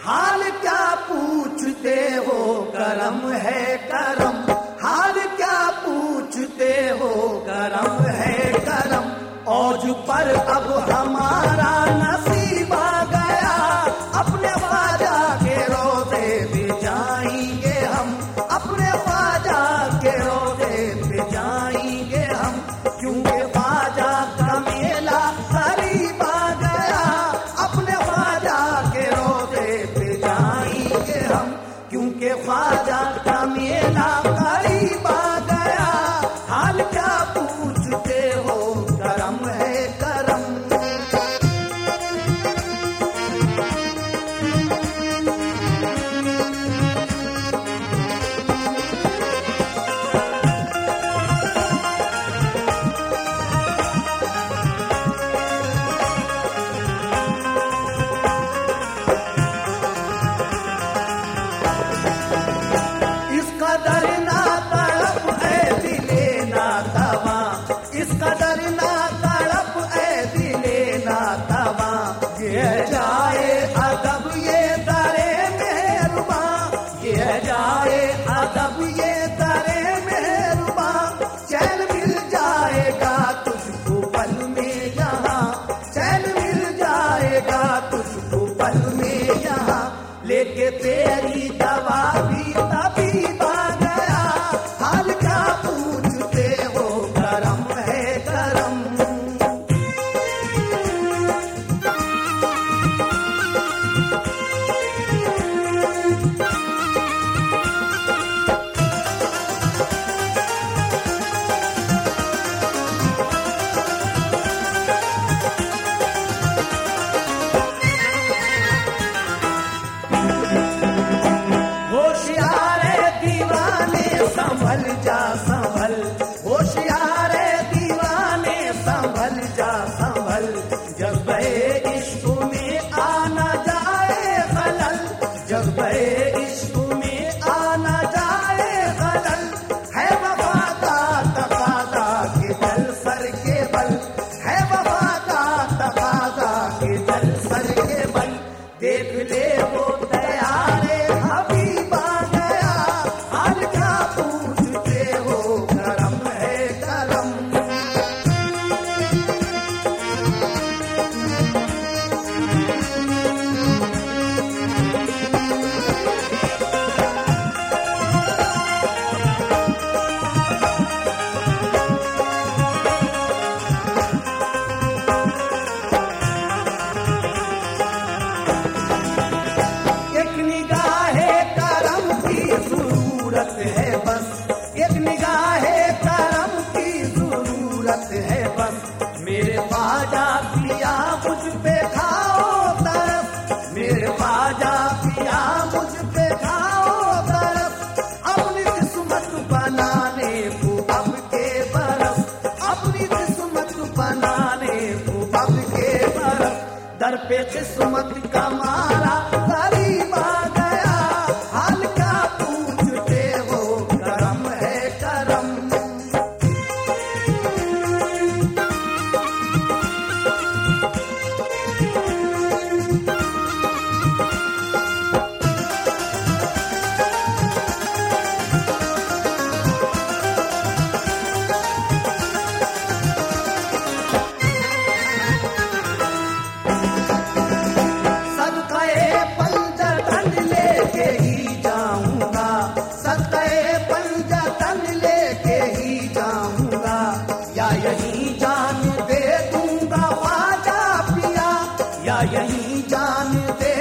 हाल क्या पूछते हो, करम है करम। हाल क्या पूछते हो, करम है करम। औज पर अब हमारा नसीब आ गया, अपने ख्वाजा के रोज़े पे जाएंगे हम। अपने ख्वाजा के रोज़े पे जाएंगे हम, क्योंकि ख्वाजा का मेला करीब आ गया। अपने ख्वाजा के रोज़े पे जाएंगे हम, क्योंकि ख्वाजा का मेला करीब आ गया। हाल क्या पूछते हो, करम है करम। इस कदर ना तड़प है दिले ना तवा, इस कदर ना तड़प है दिले ना तवा। ये जाए अदब ये दरे मेहरबा, ये जाए अदब ये दरे मेहरबा। चैन मिल जाएगा तुझको पल में यहाँ, चैन मिल जाएगा तुझको पल में यहाँ। लेके तेरी दवा भी तबीब आ गया। हाल क्या पूछते हो, करम है करम। होशियार दीवाने संभल जा संभल, होशियार दीवाने संभल जा संभल। जज्बे इश्क में आना जाए खलल, जज्बे इश्क में आना जाए खलल। है वफा का तकाज़ा के दल सर के बल, है वफा का तकाज़ा के दल सर के बल। देख ले वो तैयारे हबीब आ गया। हाल क्या पूछते हो, करम है करम। एक निगाहे करम की जरूरत है बस, एक निगाहे करम की जरूरत है बस। मेरे ख्वाजा पिया मुझ पे खाओ तरफ, मेरे ख्वाजा पिया मुझ पे खाओ तरफ। अपनी किस्मत बनाने को अब के बरस, अपनी किस्मत बनाने को अब के बरस। दर पे किस्मत का मारा करीब आ गया। हाल क्या पूछते हो, करम है करम। सदक़े पंजतन लेके ही जाऊंगा, सदक़े पंजतन लेके ही जाऊंगा। या यही जान दे दूंगा ख्वाजा पिया, या यही जान दे